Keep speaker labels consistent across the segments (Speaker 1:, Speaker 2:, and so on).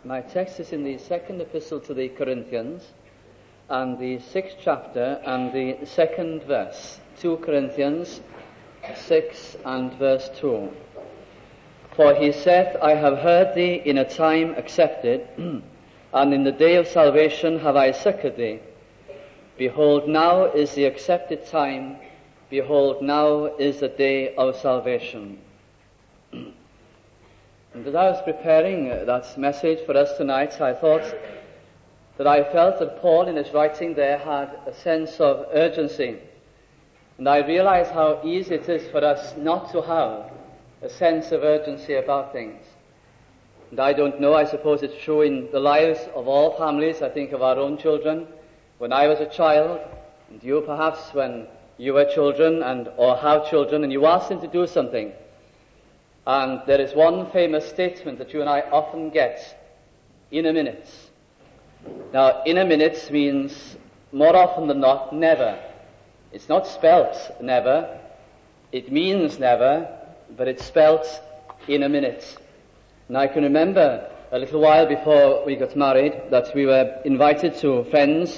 Speaker 1: My text is in the second epistle to the Corinthians, and the 6th chapter and the 2nd verse. 2 Corinthians 6 and verse 2. For he saith, I have heard thee in a time accepted, and in the day of salvation have I succoured thee. Behold, now is the accepted time. Behold, now is the day of salvation. And as I was preparing that message for us tonight, I thought that I felt that Paul in his writing there had a sense of urgency. And I realized how easy it is for us not to have a sense of urgency about things. And I don't know, I suppose it's true in the lives of all families. I think of our own children. When I was a child, and you perhaps when you were children or have children, and you ask them to do something. And there is one famous statement that you and I often get, in a minute. Now, in a minute means, more often than not, never. It's not spelt never. It means never, but it's spelt in a minute. And I can remember a little while before we got married that we were invited to friends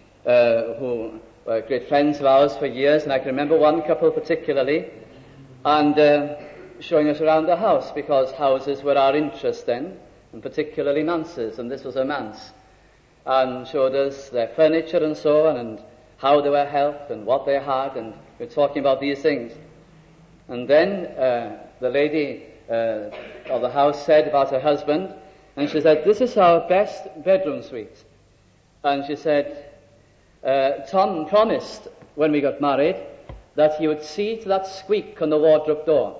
Speaker 1: who were great friends of ours for years, and I can remember one couple particularly, and showing us around the house, because houses were our interest then, and particularly Nance's, and this was a manse, and showed us their furniture and so on, and how they were helped, and what they had, and we were talking about these things. And then the lady of the house said about her husband, and she said, this is our best bedroom suite. And she said, Tom promised when we got married that he would see to that squeak on the wardrobe door.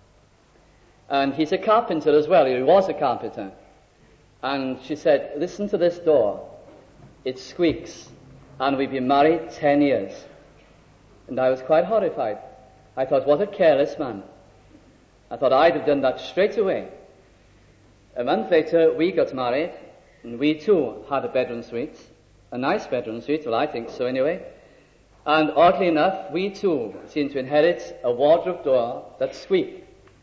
Speaker 1: And he's a carpenter as well. He was a carpenter. And she said, listen to this door. It squeaks. And we've been married 10 years. And I was quite horrified. I thought, what a careless man. I thought I'd have done that straight away. A month later, we got married. And we too had a bedroom suite. A nice bedroom suite. Well, I think so anyway. And oddly enough, we too seem to inherit a wardrobe door that squeaks.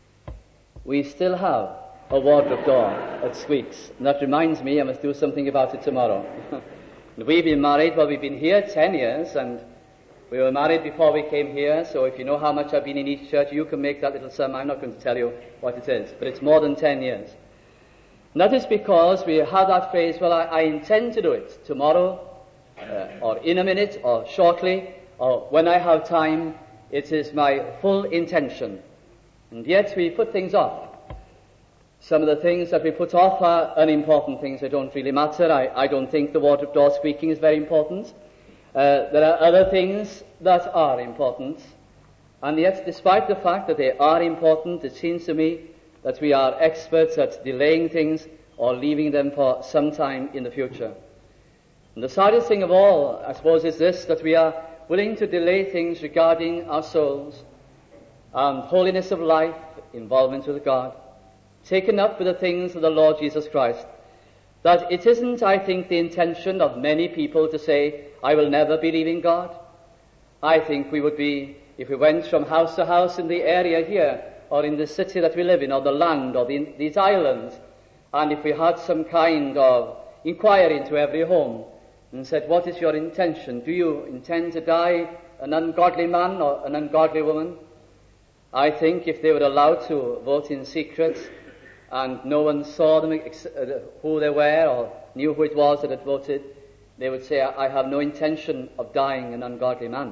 Speaker 1: We still have a wardrobe door that squeaks. And that reminds me I must do something about it tomorrow. We've been married, well, we've been here 10 years, and we were married before we came here, so if you know how much I've been in each church, you can make that little sum. I'm not going to tell you what it is, but it's more than 10 years. And that is because we have that phrase, well, I intend to do it tomorrow, or in a minute, or shortly, or when I have time. It is my full intention. And yet we put things off. Some of the things that we put off are unimportant things. They don't really matter. I don't think the wardrobe door squeaking is very important. There are other things that are important. And yet, despite the fact that they are important, it seems to me that we are experts at delaying things or leaving them for some time in the future. And the saddest thing of all, I suppose, is this, that we are willing to delay things regarding our souls and holiness of life, involvement with God, taken up with the things of the Lord Jesus Christ. That it isn't, I think, the intention of many people to say, I will never believe in God. I think we would be, if we went from house to house in the area here, or in the city that we live in, or the land, or these islands, and if we had some kind of inquiry into every home, and said, what is your intention? Do you intend to die an ungodly man or an ungodly woman? I think if they were allowed to vote in secret and no one saw them, who they were or knew who it was that had voted, they would say, I have no intention of dying an ungodly man.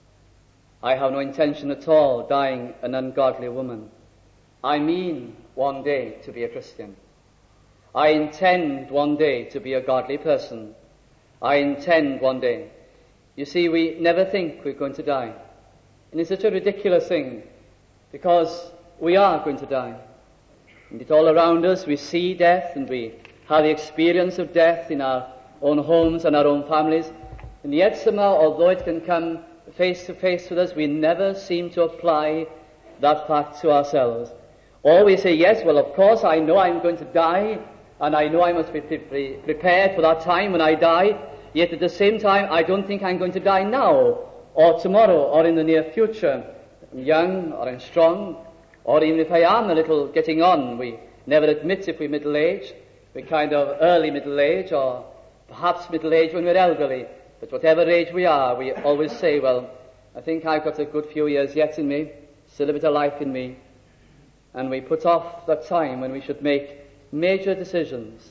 Speaker 1: I have no intention at all dying an ungodly woman. I mean one day to be a Christian. I intend one day to be a godly person. I intend one day. You see, we never think we're going to die. And it's such a ridiculous thing. Because we are going to die. And it's all around us. We see death, and we have the experience of death in our own homes and our own families. And yet somehow, although it can come face to face with us, we never seem to apply that fact to ourselves. Or we say, yes, well, of course, I know I'm going to die, and I know I must be prepared for that time when I die. Yet at the same time, I don't think I'm going to die now, or tomorrow, or in the near future. Young or I'm strong, or even if I am a little getting on, we never admit if we're middle-aged, We're kind of early middle age, or perhaps middle age when we're elderly. But whatever age we are, we always say, well, I think I've got a good few years yet in me, still a bit of life in me. And we put off that time when we should make major decisions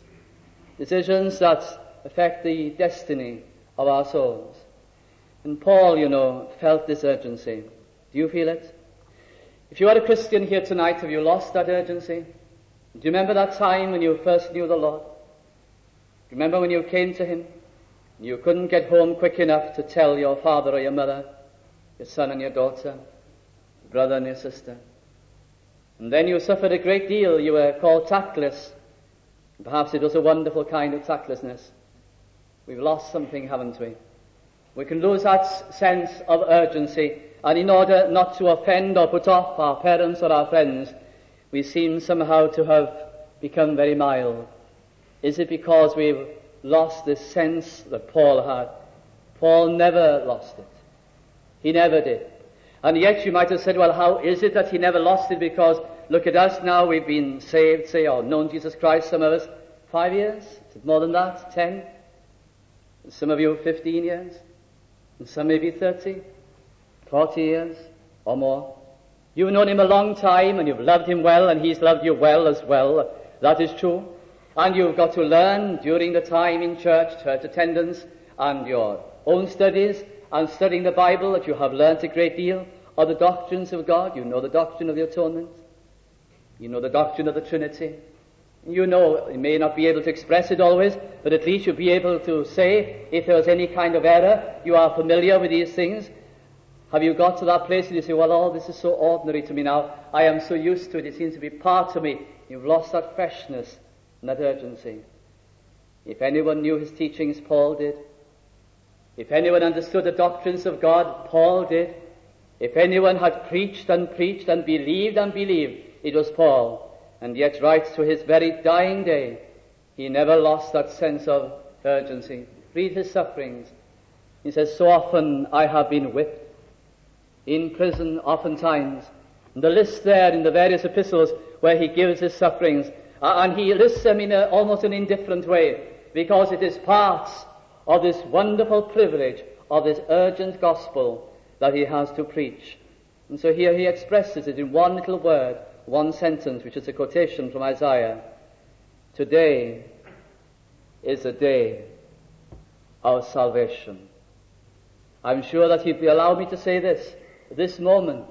Speaker 1: that affect the destiny of our souls. And Paul, felt this urgency. Do you feel it? If you are a Christian here tonight, have you lost that urgency? Do you remember that time when you first knew the Lord? Do you remember when you came to Him? You couldn't get home quick enough to tell your father or your mother, your son and your daughter, your brother and your sister. And then you suffered a great deal. You were called tactless. Perhaps it was a wonderful kind of tactlessness. We've lost something, haven't we? We can lose that sense of urgency, and in order not to offend or put off our parents or our friends, we seem somehow to have become very mild. Is it because we've lost this sense that Paul had? Paul never lost it. He never did. And yet you might have said, well, how is it that he never lost it? Because look at us now, we've been saved, say, or known Jesus Christ, some of us 5 years, is it more than that, 10? Some of you 15 years, and some maybe 30, 40 years, or more. You've known him a long time, and you've loved him well, and he's loved you well as well. That is true. And you've got to learn during the time in church attendance, and your own studies, and studying the Bible, that you have learnt a great deal of the doctrines of God. You know the doctrine of the atonement. You know the doctrine of the Trinity. You may not be able to express it always, but at least you'll be able to say, if there was any kind of error, you are familiar with these things. Have you got to that place and you say, well, all this is so ordinary to me now. I am so used to it. It seems to be part of me. You've lost that freshness and that urgency. If anyone knew his teachings, Paul did. If anyone understood the doctrines of God, Paul did. If anyone had preached and believed, it was Paul. And yet right to his very dying day, he never lost that sense of urgency. Read his sufferings. He says, so often I have been whipped, in prison oftentimes. And the list there in the various epistles where he gives his sufferings, and he lists them in almost an indifferent way, because it is part of this wonderful privilege of this urgent gospel that he has to preach. And so here he expresses it in one little word, one sentence, which is a quotation from Isaiah. Today is a day of salvation. I'm sure that he'd allow me to say this moment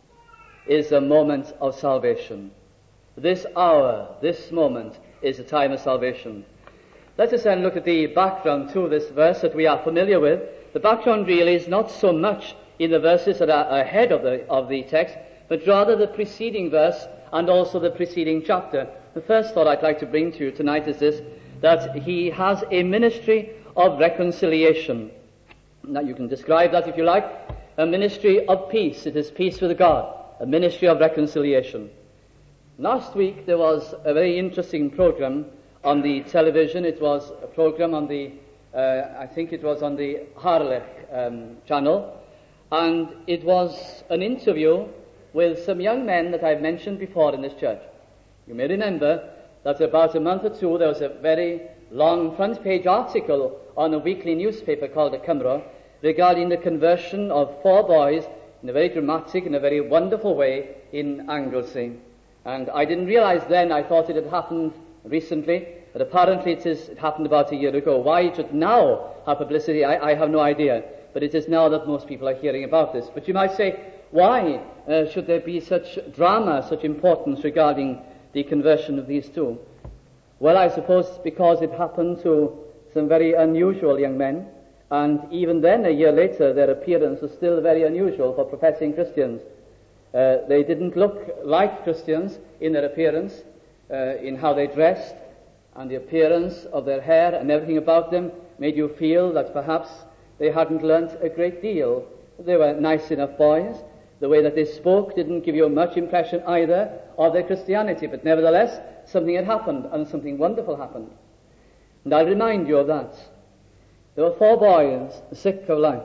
Speaker 1: is a moment of salvation. This hour, this moment is a time of salvation. Let us then look at the background to this verse that we are familiar with. The background really is not so much in the verses that are ahead of the text, but rather the preceding verse and also the preceding chapter. The first thought I'd like to bring to you tonight is this, that he has a ministry of reconciliation. Now you can describe that if you like, a ministry of peace. It is peace with God, a ministry of reconciliation. Last week there was a very interesting program on the television. It was a program on the, I think it was on the Harlech channel, and it was an interview with some young men that I've mentioned before in this church. You may remember that about a month or two there was a very long front page article on a weekly newspaper called the Cymro regarding the conversion of 4 boys in a very dramatic and a very wonderful way in Anglesey. And I didn't realize then, I thought it had happened recently, but apparently it happened about a year ago. Why it should now have publicity, I have no idea. But it is now that most people are hearing about this. But you might say, why should there be such drama, such importance regarding the conversion of these 2? Well, I suppose because it happened to some very unusual young men, and even then, a year later, their appearance was still very unusual for professing Christians. They didn't look like Christians in their appearance, in how they dressed, and the appearance of their hair and everything about them made you feel that perhaps they hadn't learnt a great deal. They were nice enough boys. The way that they spoke didn't give you much impression either of their Christianity, but nevertheless, something had happened, and something wonderful happened. And I'll remind you of that. There were 4 boys sick of life.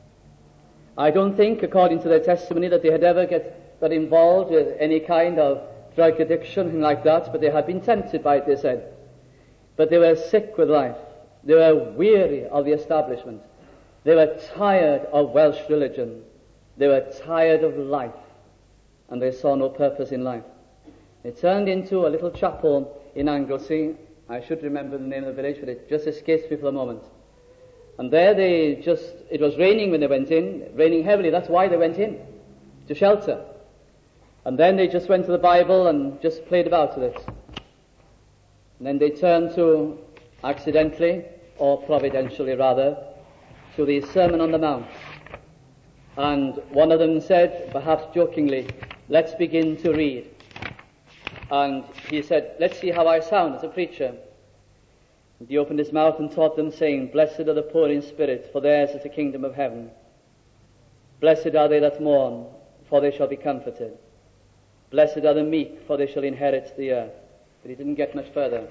Speaker 1: I don't think, according to their testimony, that they had ever got involved with any kind of drug addiction, anything like that, but they had been tempted by it, they said. but they were sick with life. They were weary of the establishment. They were tired of Welsh religion. They were tired of life, and they saw no purpose in life. They turned into a little chapel in Anglesey. I should remember the name of the village, but it just escapes me for the moment. And there it was raining when they went in, raining heavily. That's why they went in, to shelter. And then they just went to the Bible and just played about with it. And then they turned to, accidentally, or providentially rather, to the Sermon on the Mount. And one of them said, perhaps jokingly, let's begin to read. And he said, let's see how I sound as a preacher. And he opened his mouth and taught them, saying, blessed are the poor in spirit, for theirs is the kingdom of heaven. Blessed are they that mourn, for they shall be comforted. Blessed are the meek, for they shall inherit the earth. But he didn't get much further,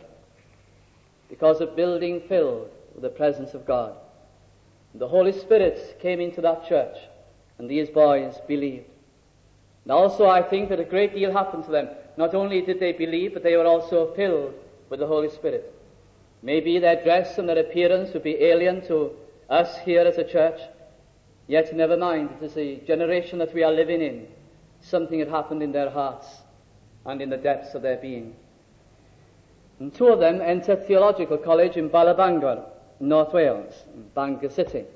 Speaker 1: because the building filled with the presence of God. The Holy Spirit came into that church, and these boys believed. And also I think that a great deal happened to them. Not only did they believe, but they were also filled with the Holy Spirit. Maybe their dress and their appearance would be alien to us here as a church, yet never mind, it is the generation that we are living in. Something had happened in their hearts and in the depths of their being. And two of them entered theological college in Ballabangor, North Wales, in Bangor City,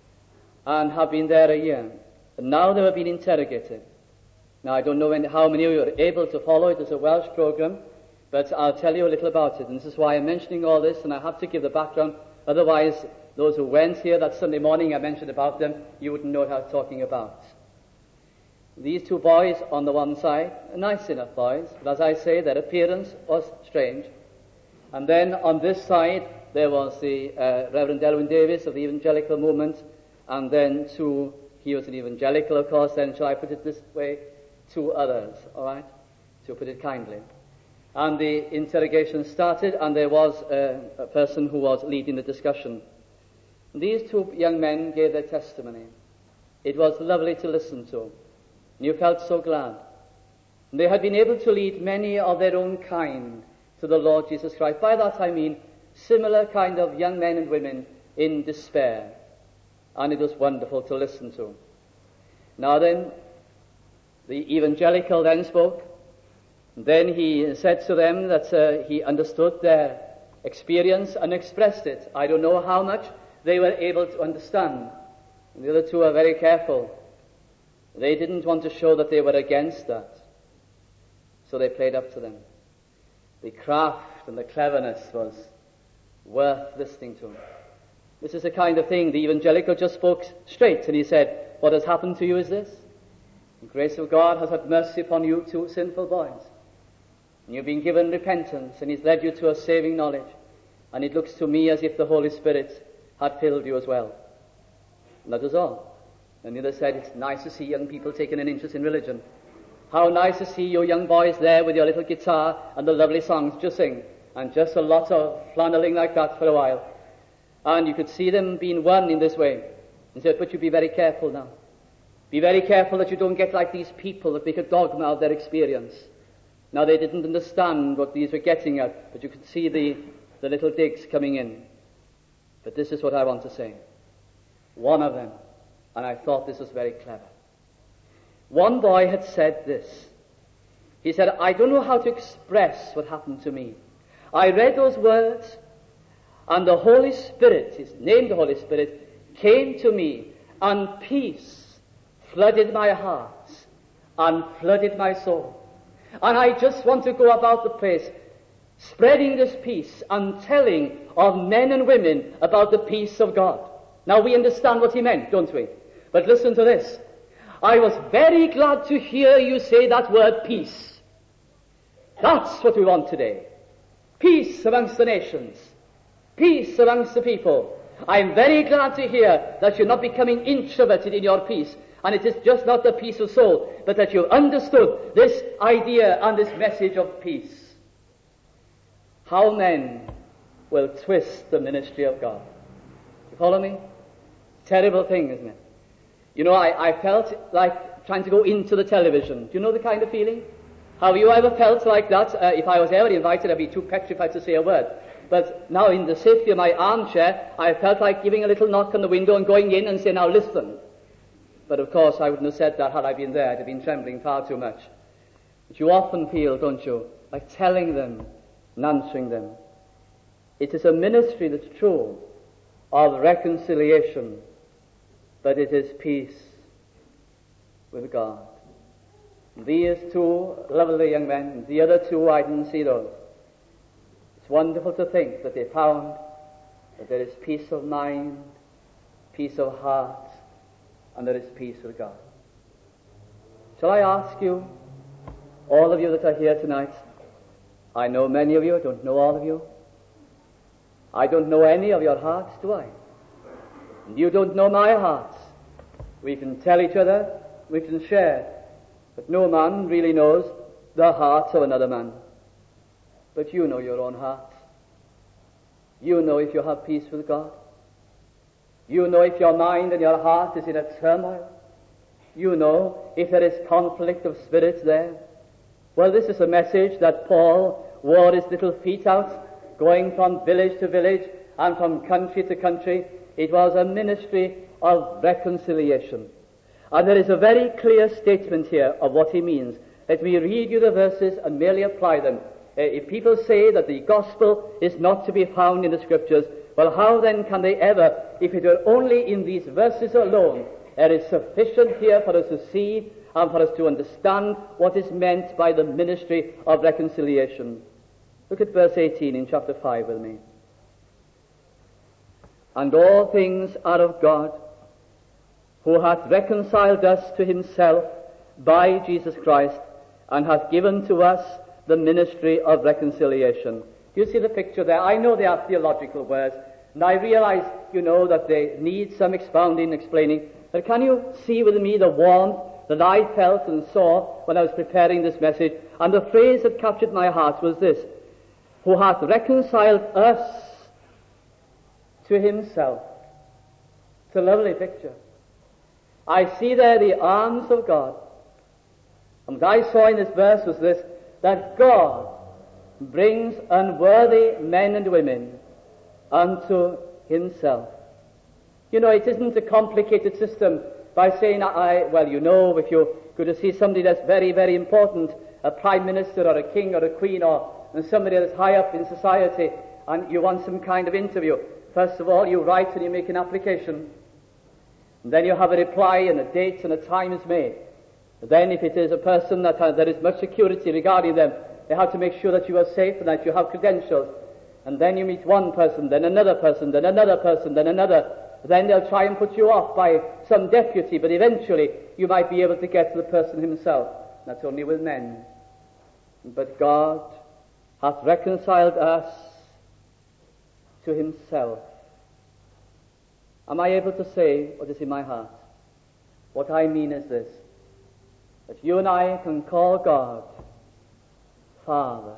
Speaker 1: and have been there a year. And now they were being interrogated. Now I don't know how many of you are able to follow it as a Welsh program, but I'll tell you a little about it. And this is why I'm mentioning all this, and I have to give the background. Otherwise, those who went here that Sunday morning I mentioned about them, you wouldn't know what I was talking about. These two boys on the one side, nice enough boys, but as I say, their appearance was strange. And then on this side, there was the Reverend Elwyn Davis of the evangelical movement, and then he was an evangelical, of course, then, shall I put it this way, two others, all right, to put it kindly. And the interrogation started, and there was a person who was leading the discussion. These two young men gave their testimony. It was lovely to listen to, and you felt so glad. And they had been able to lead many of their own kind to the Lord Jesus Christ. By that I mean similar kind of young men and women in despair. And it was wonderful to listen to. Now then, the evangelical then spoke. Then he said to them that he understood their experience and expressed it. I don't know how much they were able to understand. And the other two are very careful. They didn't want to show that they were against that. So they played up to them. The craft and the cleverness was worth listening to. This is the kind of thing the evangelical just spoke straight, and he said, what has happened to you is this. The grace of God has had mercy upon you, two sinful boys. And you've been given repentance, and he's led you to a saving knowledge. And it looks to me as if the Holy Spirit had filled you as well. And that was all. And the other said, it's nice to see young people taking an interest in religion. How nice to see you young boys there with your little guitar and the lovely songs to sing, and just a lot of flanneling like that for a while. And you could see them being won in this way. He said, but you be very careful now. Be very careful that you don't get like these people that make a dogma of their experience. Now they didn't understand what these were getting at, but you could see the little digs coming in. But this is what I want to say. One of them, and I thought this was very clever. One boy had said this. He said, I don't know how to express what happened to me. I read those words, and the Holy Spirit, his name the Holy Spirit, came to me, and peace flooded my heart and flooded my soul. And I just want to go about the place spreading this peace and telling of men and women about the peace of God. Now we understand what he meant, don't we? But listen to this. I was very glad to hear you say that word peace. That's what we want today. Peace amongst the nations. Peace amongst the people. I'm very glad to hear that you're not becoming introverted in your peace. And it is just not the peace of soul, but that you've understood this idea and this message of peace. How men will twist the ministry of God. You follow me? Terrible thing, isn't it? You know, I felt like trying to go into the television. Do you know the kind of feeling? Have you ever felt like that? If I was ever invited, I'd be too petrified to say a word. But now in the safety of my armchair, I felt like giving a little knock on the window and going in and saying, now listen. But of course I wouldn't have said that had I been there. I'd have been trembling far too much. But you often feel, don't you, like telling them and answering them. It is a ministry that's true of reconciliation, but it is peace with God. These two lovely young men, the other two, I didn't see those. It's wonderful to think that they found that there is peace of mind, peace of heart, and there is peace with God. Shall I ask you, all of you that are here tonight, I know many of you, I don't know all of you. I don't know any of your hearts, do I? And you don't know my heart. We can tell each other, we can share, but no man really knows the heart of another man. But you know your own heart. You know if you have peace with God. You know if your mind and your heart is in a turmoil. You know if there is conflict of spirits there. Well, this is a message that Paul wore his little feet out, going from village to village and from country to country. It was a ministry of reconciliation. And there is a very clear statement here of what he means. Let me read you the verses and merely apply them. If people say that the gospel is not to be found in the scriptures, well, how then can they ever, if it were only in these verses alone, there is sufficient here for us to see and for us to understand what is meant by the ministry of reconciliation. Look at verse 18 in chapter 5 with me. And all things are of God, who hath reconciled us to himself by Jesus Christ, and hath given to us the ministry of reconciliation. Do you see the picture there? I know they are theological words, and I realize, that they need some expounding, explaining, but can you see with me the warmth that I felt and saw when I was preparing this message? And the phrase that captured my heart was this: who hath reconciled us to himself. It's a lovely picture. I see there the arms of God. And what I saw in this verse was this, that God brings unworthy men and women unto himself. It isn't a complicated system by saying, if you go to see somebody that's very, very important, a prime minister or a king or a queen or somebody that's high up in society, and you want some kind of interview, first of all you write and you make an application. And then you have a reply and a date and a time is made. Then if it is a person that there is much security regarding them, they have to make sure that you are safe and that you have credentials. And then you meet one person, then another person, then another person, then another. Then they'll try and put you off by some deputy, but eventually you might be able to get to the person himself. That's only with men. But God hath reconciled us to himself. Am I able to say what is in my heart? What I mean is this: that you and I can call God Father.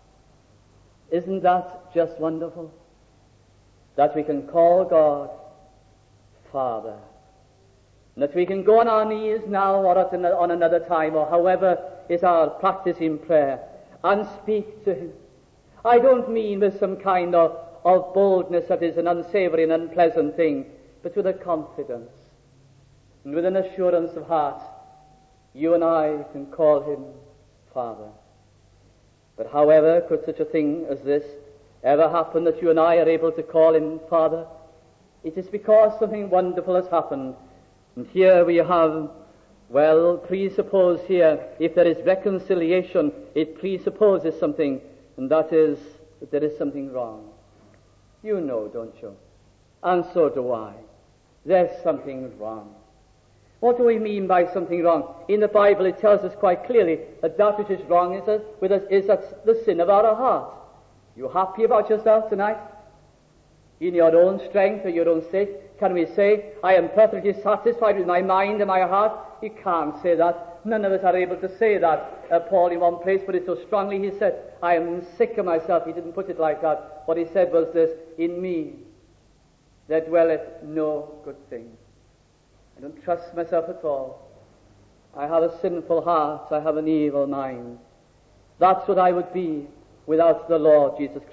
Speaker 1: Isn't that just wonderful? That we can call God Father. And that we can go on our knees now or on another time, or however is our practice in prayer, and speak to him. I don't mean with some kind of boldness that is an unsavory and unpleasant thing, but with a confidence and with an assurance of heart. You and I can call him Father. But however could such a thing as this ever happen, that you and I are able to call him Father? It is because something wonderful has happened. And here we have, presuppose here, if there is reconciliation, it presupposes something, and that is that there is something wrong. You know, don't you? And so do I. There's something wrong. What do we mean by something wrong? In the Bible it tells us quite clearly that which is wrong with us is the sin of our heart. You happy about yourself tonight? In your own strength or your own sake? Can we say, I am perfectly satisfied with my mind and my heart? You can't say that. None of us are able to say that. Paul in one place put it so strongly, he said, I am sick of myself. He didn't put it like that. What he said was this: in me there dwelleth no good thing. I don't trust myself at all. I have a sinful heart. I have an evil mind. That's what I would be without the Lord Jesus Christ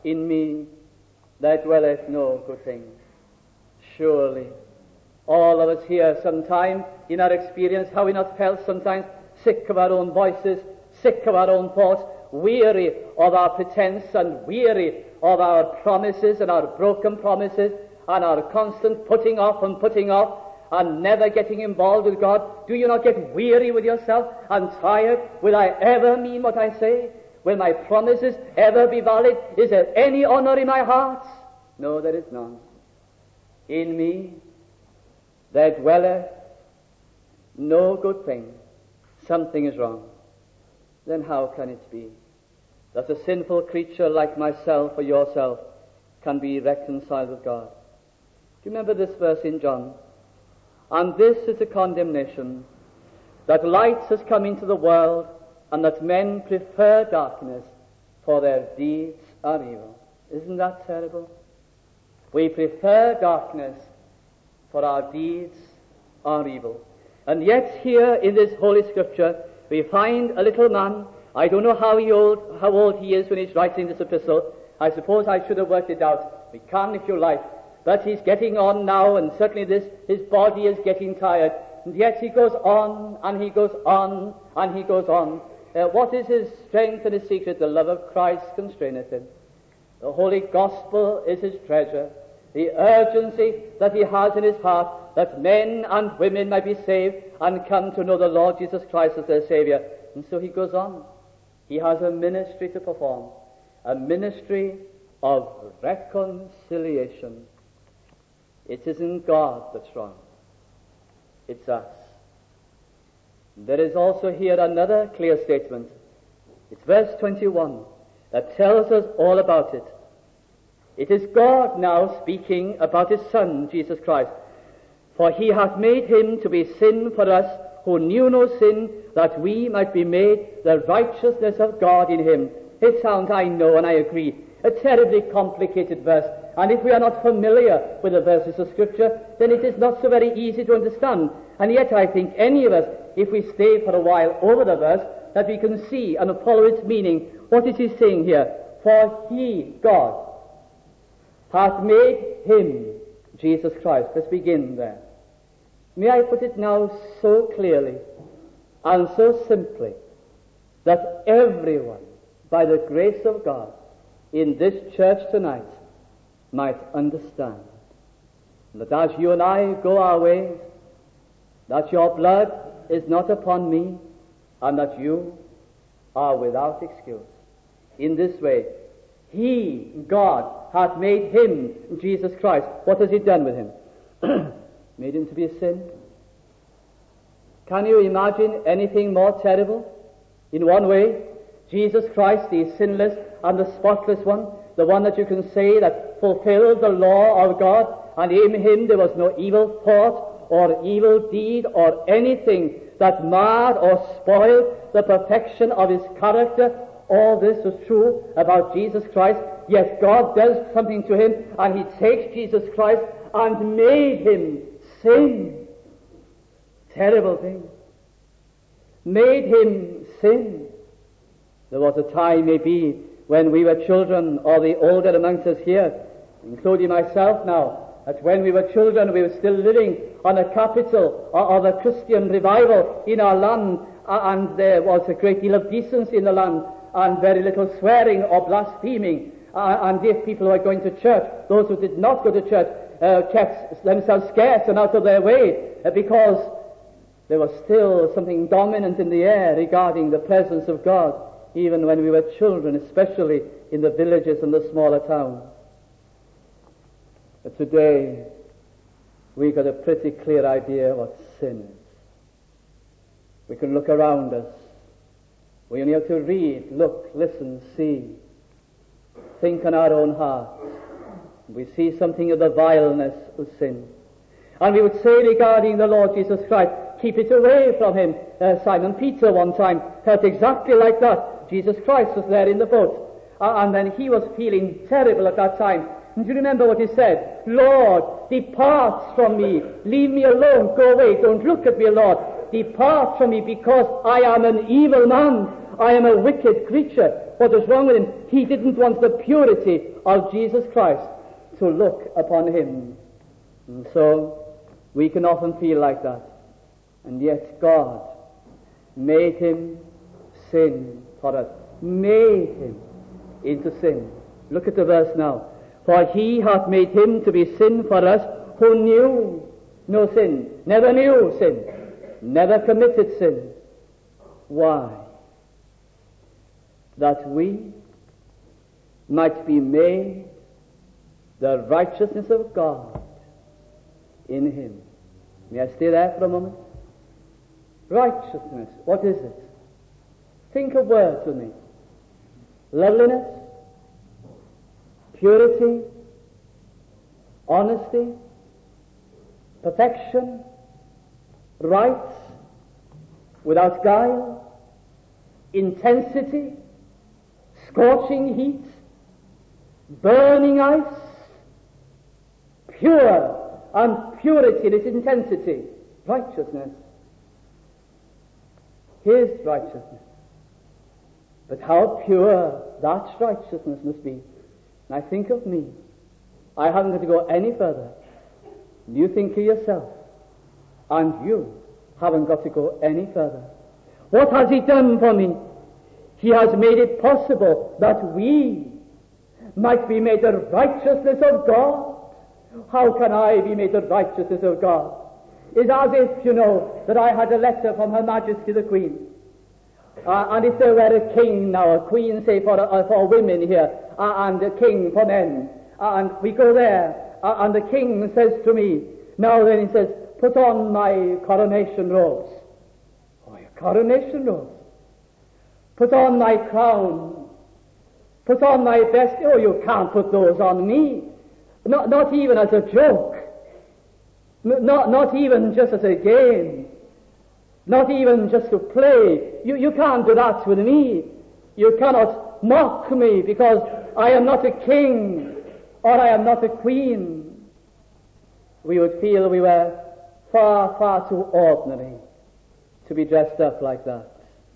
Speaker 1: in me there dwelleth no good thing. Surely, all of us here sometime in our experience, how we not felt sometimes sick of our own voices, sick of our own thoughts, weary of our pretense and weary of our promises and our broken promises and our constant putting off and never getting involved with God. Do you not get weary with yourself and tired? Will I ever mean what I say? Will my promises ever be valid? Is there any honor in my heart? No, there is none. In me there dwelleth no good thing. Something is wrong. Then how can it be that a sinful creature like myself or yourself can be reconciled with God? Do you remember this verse in John? And this is the condemnation, that light has come into the world, and that men prefer darkness, for their deeds are evil. Isn't that terrible? We prefer darkness, for our deeds are evil. And yet here in this Holy Scripture we find a little man. I don't know how old he is when he's writing this epistle. I suppose I should have worked it out. We can if you like. But he's getting on now, and certainly his body is getting tired. And yet he goes on, and he goes on, and he goes on. What is his strength and his secret? The love of Christ constraineth him. The Holy Gospel is his treasure. The urgency that he has in his heart, that men and women might be saved and come to know the Lord Jesus Christ as their Savior. And so he goes on. He has a ministry to perform, a ministry of reconciliation. It isn't God that's wrong. It's us. There is also here another clear statement. It's verse 21 that tells us all about it. It is God now speaking about his Son, Jesus Christ. For he hath made him to be sin for us who knew no sin, that we might be made the righteousness of God in him. It sounds, I know and I agree, a terribly complicated verse. And if we are not familiar with the verses of Scripture, then it is not so very easy to understand. And yet I think any of us, if we stay for a while over the verse, that we can see and follow its meaning. What is he saying here? For he, God, hath made him, Jesus Christ. Let's begin there. May I put it now so clearly and so simply that everyone, by the grace of God, in this church tonight, might understand that as you and I go our ways, that your blood is not upon me, and that you are without excuse. In this way, he, God, hath made him, Jesus Christ. What has he done with him? Made him to be a sin. Can you imagine anything more terrible? In one way, Jesus Christ, the sinless and the spotless one, the one that you can say that fulfilled the law of God, and in him there was no evil thought or evil deed or anything that marred or spoiled the perfection of his character. All this was true about Jesus Christ. Yes, God does something to him, and he takes Jesus Christ and made him sin. Terrible thing. Made him sin. There was a time, maybe, when we were children, or the older amongst us here, including myself now, that when we were children we were still living on a capital of a Christian revival in our land, and there was a great deal of decency in the land, and very little swearing or blaspheming, and if people were going to church, those who did not go to church kept themselves scarce and out of their way, because there was still something dominant in the air regarding the presence of God, even when we were children, especially in the villages and the smaller towns. But today, we got a pretty clear idea what sin is. We can look around us. We only have to read, look, listen, see, think in our own hearts. We see something of the vileness of sin. And we would say regarding the Lord Jesus Christ, keep it away from him. Simon Peter one time felt exactly like that. Jesus Christ was there in the boat. And then he was feeling terrible at that time. And do you remember what he said? Lord, depart from me. Leave me alone. Go away. Don't look at me, Lord. Depart from me, because I am an evil man. I am a wicked creature. What is wrong with him? He didn't want the purity of Jesus Christ to look upon him. And so we can often feel like that. And yet God made him sin for us. Made him into sin. Look at the verse now. For he hath made him to be sin for us who knew no sin, never knew sin, never committed sin. Why? That we might be made the righteousness of God in him. May I stay there for a moment? Righteousness, what is it? Think of words with me. Loveliness, purity, honesty, perfection, rights, without guile, intensity, scorching heat, burning ice, pure and purity in its intensity, righteousness. His righteousness. But how pure that righteousness must be. And I think of me. I haven't got to go any further. You think of yourself. And you haven't got to go any further. What has he done for me? He has made it possible that we might be made the righteousness of God. How can I be made the righteousness of God? It's as if, that I had a letter from Her Majesty the Queen. And if there were a king now, a queen, say, for women here, and a king for men, and we go there, and the king says to me, now then he says, put on my coronation robes. Oh, your coronation robes. Put on my crown. Put on my best. Oh, you can't put those on me. Not even as a joke. Not even just as a game. Not even just to play. You can't do that with me. You cannot mock me because I am not a king or I am not a queen. We would feel we were far, far too ordinary to be dressed up like that.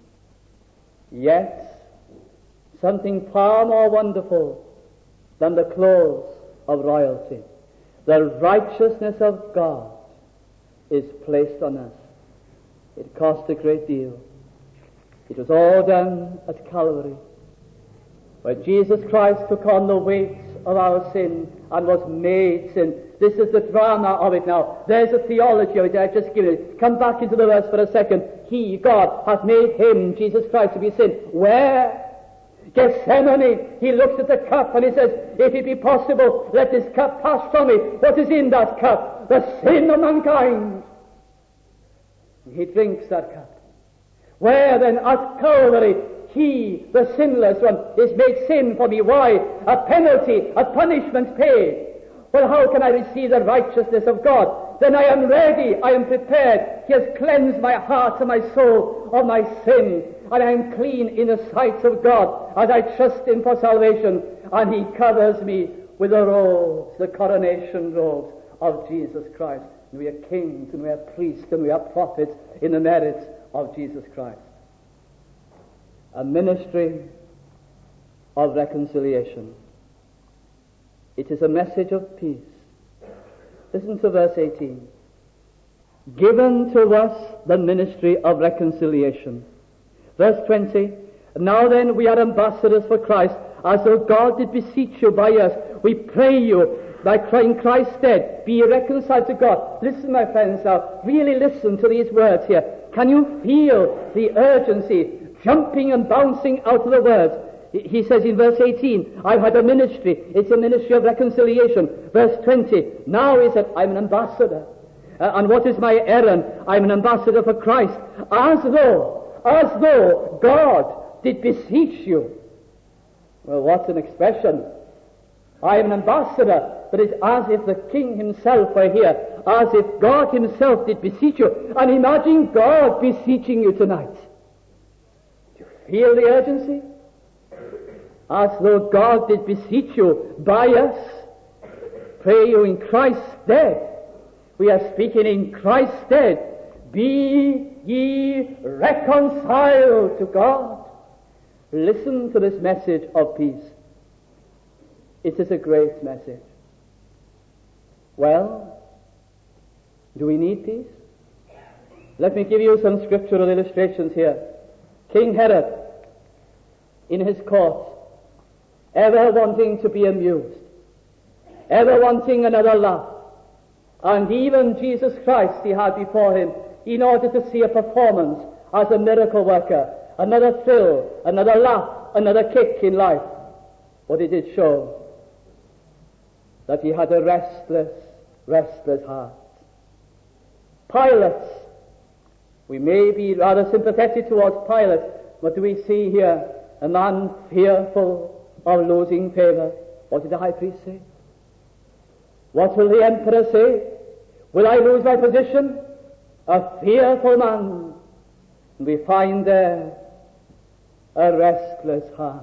Speaker 1: Yet, something far more wonderful than the clothes of royalty, the righteousness of God, is placed on us. It cost a great deal. It was all done at Calvary, where Jesus Christ took on the weight of our sin and was made sin. This is the drama of it now. There's a theology of it. I've just given it. Come back into the verse for a second. He, God, hath made him, Jesus Christ, to be sin. Where? Gethsemane. He looks at the cup and he says, if it be possible, let this cup pass from me. What is in that cup? The sin of mankind. He drinks that cup. Where then at Calvary, he, the sinless one, is made sin for me. Why? A penalty, a punishment paid. Well, how can I receive the righteousness of God? Then I am ready, I am prepared. He has cleansed my heart and my soul of my sin, and I am clean in the sight of God as I trust him for salvation, and he covers me with the robes, the coronation robes of Jesus Christ. And we are kings, and we are priests, and we are prophets in the merits of Jesus Christ. A ministry of reconciliation. It is a message of peace. Listen to verse 18. Given to us the ministry of reconciliation. Verse 20. Now then we are ambassadors for Christ, as though God did beseech you by us. We pray you, by in Christ's stead, be reconciled to God. Listen, my friends, now. Really listen to these words here. Can you feel the urgency jumping and bouncing out of the words? He says in verse 18, I've had a ministry. It's a ministry of reconciliation. Verse 20, now he said, I'm an ambassador. And what is my errand? I'm an ambassador for Christ. As though God did beseech you. Well, what an expression. I am an ambassador, but it's as if the king himself were here. As if God himself did beseech you. And imagine God beseeching you tonight. Do you feel the urgency? As though God did beseech you by us, pray you in Christ's stead. We are speaking in Christ's stead. Be ye reconciled to God. listen to this message of peace. It is a great message. Well, do we need peace? Let me give you some scriptural illustrations here. King Herod, in his court, ever wanting to be amused, ever wanting another laugh, and even Jesus Christ he had before him in order to see a performance as a miracle worker, another thrill, another laugh, another kick in life. But it did show that he had a restless heart. Pilate, we may be rather sympathetic towards Pilate, but do we see here a man fearful of losing favor? What did the high priest say? What will the emperor say? Will I lose my position? A fearful man. And we find there a restless heart.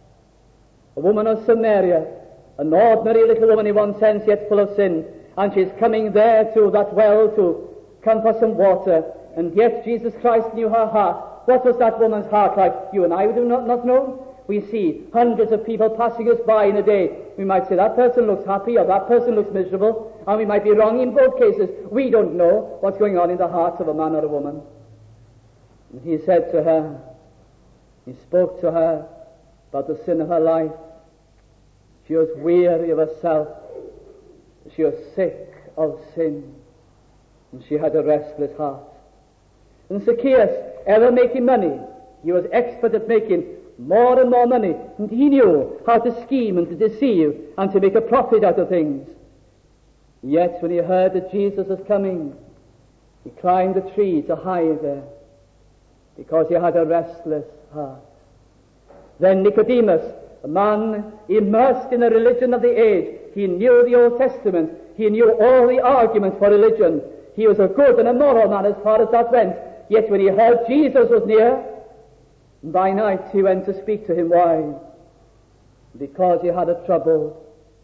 Speaker 1: A woman of Samaria, an ordinary little woman in one sense, yet full of sin, and she's coming there to that well to come for some water, and yet Jesus Christ knew her heart. What was that woman's heart like? You and I do not know. We see hundreds of people passing us by in a day. We might say that person looks happy or that person looks miserable, and we might be wrong in both cases. We don't know what's going on in the hearts of a man or a woman. And he said to her, he spoke to her about the sin of her life. She was weary of herself. She was sick of sin. And she had a restless heart. And Zacchaeus, ever making money, he was expert at making more and more money, and he knew how to scheme and to deceive and to make a profit out of things. Yet when he heard that Jesus was coming, he climbed a tree to hide there because he had a restless heart. Then Nicodemus, a man immersed in the religion of the age, he knew the Old Testament, he knew all the arguments for religion. He was a good and a moral man as far as that went. Yet when he heard Jesus was near, by night he went to speak to him. Why? Because he had a troubled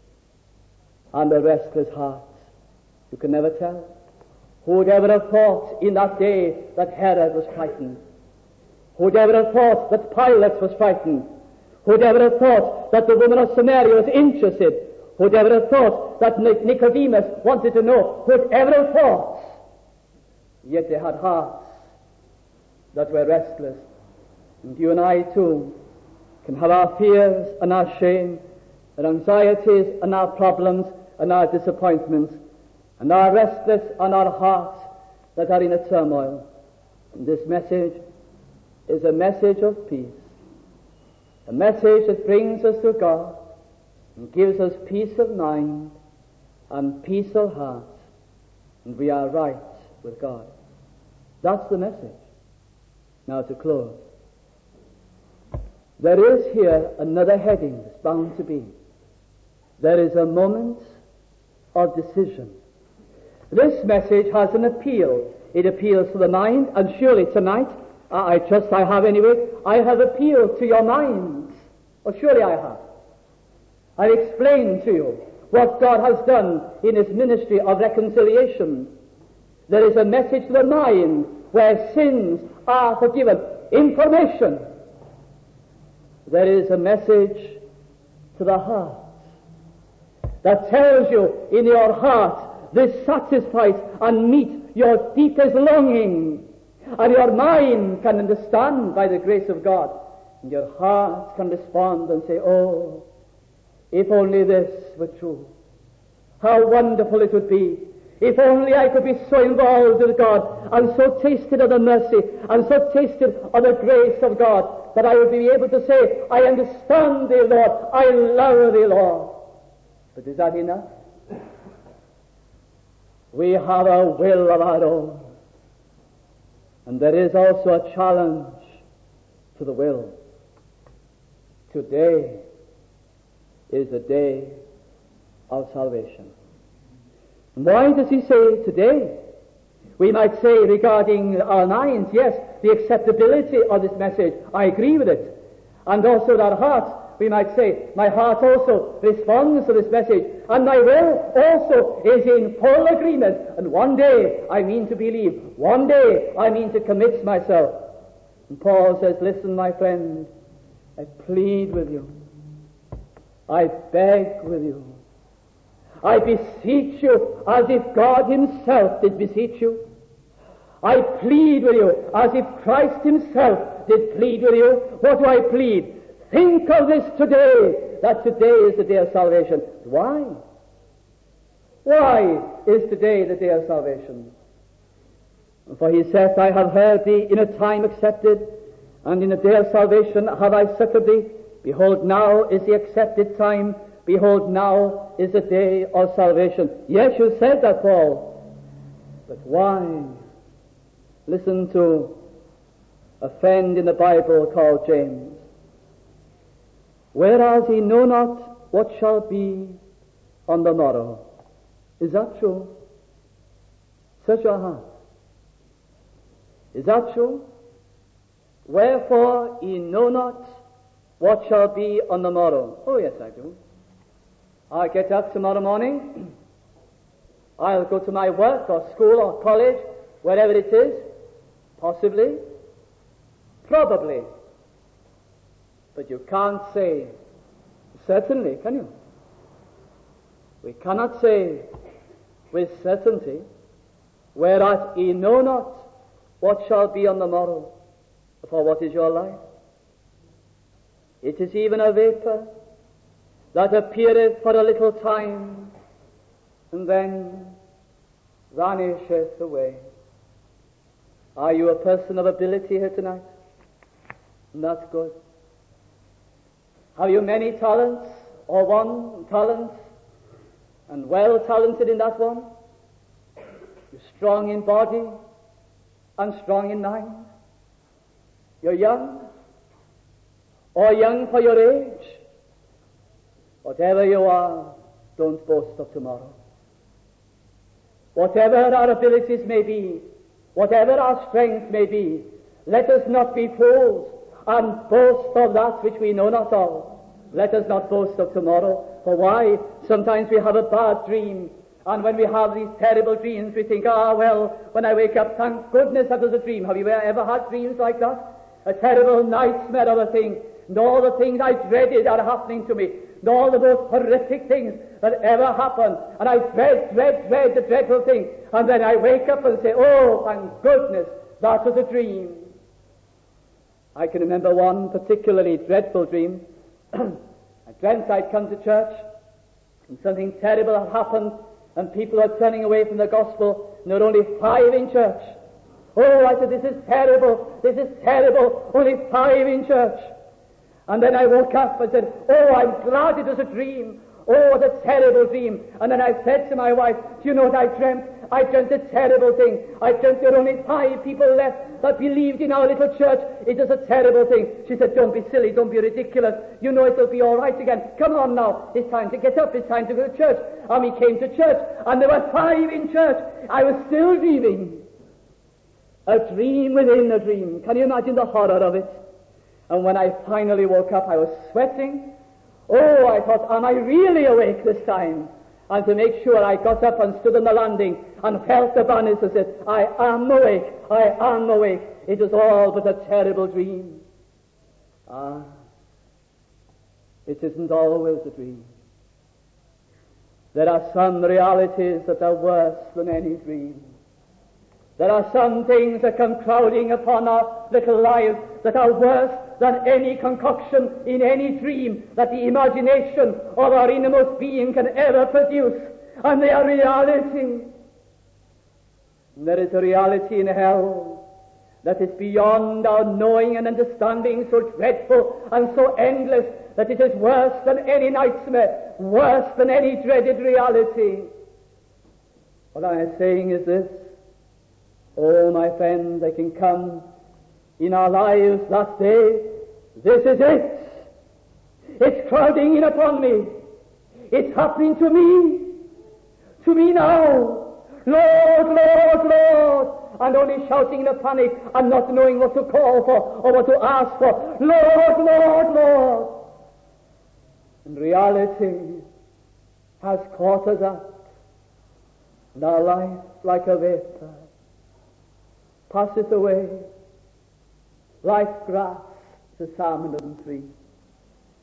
Speaker 1: and a restless heart. You can never tell. Who would ever have thought in that day that Herod was frightened? Who would ever have thought that Pilate was frightened? Who would ever have thought that the woman of Samaria was interested? Who would ever have thought that Nicodemus wanted to know? Who would ever have thought? Yet they had hearts that were restless. And you and I too can have our fears and our shame, our anxieties and our problems and our disappointments, and our restless and our hearts that are in a turmoil. And this message is a message of peace, a message that brings us to God and gives us peace of mind and peace of heart, and we are right with God. That's the message. Now to close. There is here another heading that's bound to be. There is a moment of decision. This message has an appeal. It appeals to the mind, and surely tonight, I trust I have anyway, I have appealed to your minds. Oh, surely I have. I've explained to you what God has done in His ministry of reconciliation. There is a message to the mind where sins are forgiven. Information. There is a message to the heart that tells you in your heart this satisfies and meets your deepest longing, and your mind can understand by the grace of God, and your heart can respond and say, oh, if only this were true, how wonderful it would be if only I could be so involved with God and so tasted of the mercy and so tasted of the grace of God that I would be able to say, I understand thee, Lord, I love thee, Lord. But is that enough? We have a will of our own. And there is also a challenge to the will. Today is the day of salvation. And why does he say today? We might say regarding our minds, yes, the acceptability of this message, I agree with it. And also our hearts, we might say, my heart also responds to this message, and my will also is in full agreement. And one day I mean to believe, one day I mean to commit myself. And Paul says, listen, my friend,
Speaker 2: I plead with you. I beg with you. I beseech you as if God himself did beseech you. I plead with you as if Christ himself did plead with you. What do I plead? Think of this today, that today is the day of salvation. Why? Why is today the day of salvation? For he saith, I have heard thee in a time accepted, and in a day of salvation have I succored thee. Behold, now is the accepted time. Behold, now is the day of salvation. Yes, you said that, Paul. But why? Listen to a friend in the Bible called James. Whereas he know not what shall be on the morrow. Is that true? Search your heart. Is that true? Wherefore ye know not what shall be on the morrow. Oh, yes, I do. I'll get up tomorrow morning. I'll go to my work or school or college, wherever it is. Possibly. Probably. But you can't say certainly, can you? We cannot say with certainty, whereas ye know not what shall be on the morrow. For what is your life? It is even a vapor that appeareth for a little time, and then vanisheth away. Are you a person of ability here tonight? That's good. Have you many talents, or one talent, and well talented in that one? You're strong in body and strong in mind. You're young, or young for your age. Whatever you are, don't boast of tomorrow. Whatever our abilities may be, whatever our strength may be, let us not be fools and boast of that which we know not of. Let us not boast of tomorrow. For why? Sometimes we have a bad dream, and when we have these terrible dreams, we think, well, when I wake up, thank goodness that was a dream. Have you ever had dreams like that? A terrible nightmare of a thing, and all the things I dreaded are happening to me, and all the most horrific things that ever happened, and I dread the dreadful thing, and then I wake up and say, oh, thank goodness, that was a dream. I can remember one particularly dreadful dream. I dreamt I'd come to church, and something terrible had happened, and people are turning away from the gospel, and there were only 5 in church. Oh, I said, this is terrible, only 5 in church. And then I woke up and said, oh, I'm glad it was a dream. Oh, what a terrible dream. And then I said to my wife, do you know what I dreamt? I dreamt a terrible thing. I dreamt there were only 5 people left that believed in our little church. It was a terrible thing. She said, don't be silly, don't be ridiculous. You know it'll be all right again. Come on now. It's time to get up. It's time to go to church. And we came to church, and there were 5 in church. I was still dreaming. A dream within a dream. Can you imagine the horror of it? And when I finally woke up, I was sweating. Oh, I thought, am I really awake this time? And to make sure, I got up and stood on the landing and felt the banners and said, I am awake, I am awake. It was all but a terrible dream. It isn't always a dream. There are some realities that are worse than any dream. There are some things that come crowding upon our little lives that are worse than any concoction in any dream that the imagination of our innermost being can ever produce. And they are reality. And there is a reality in hell that is beyond our knowing and understanding, so dreadful and so endless that it is worse than any nightmare, worse than any dreaded reality. What I am saying is this: oh, my friends, I can come in our lives that day. This is it. It's crowding in upon me. It's happening to me now. Lord, Lord, Lord. And only shouting in a panic and not knowing what to call for or what to ask for. Lord, Lord, Lord. And reality has caught us up, and our life, like a vapor, passeth away like grass, to Psalm 103.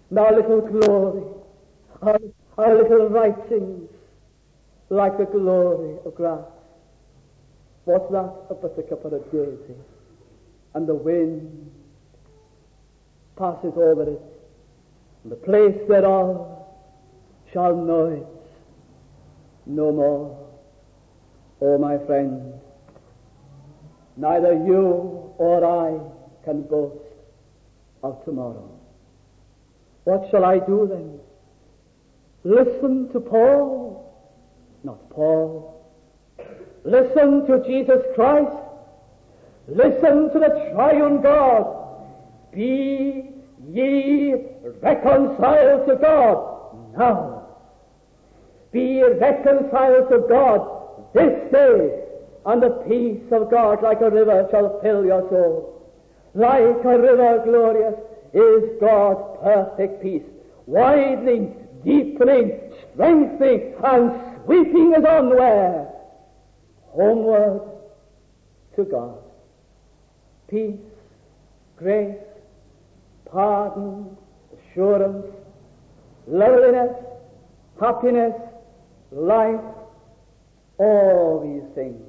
Speaker 2: and our little glory, our little writings, like the glory of grass. What's that? A buttercup or a daisy. And the wind passes over it, and the place thereof shall know it no more. Oh, my friend, neither you or I can boast of tomorrow. What shall I do then? Listen to Paul, not Paul. Listen to Jesus Christ. Listen to the triune God. Be ye reconciled to God now. Be reconciled to God this day, and the peace of God like a river shall fill your soul. Like a river glorious is God's perfect peace, widening, deepening, strengthening, and sweeping us onward, homeward to God. Peace, grace, pardon, assurance, loveliness, happiness, life, all these things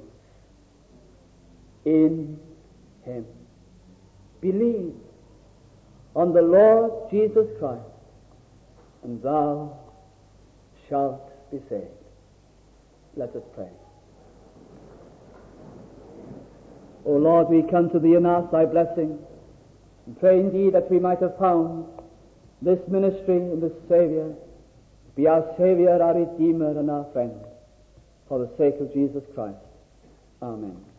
Speaker 2: in Him. Believe on the Lord Jesus Christ, and thou shalt be saved. Let us pray. O Lord, we come to Thee and ask Thy blessing, and pray indeed that we might have found this ministry and this Saviour be our Saviour, our Redeemer, and our friend, for the sake of Jesus Christ. Amen.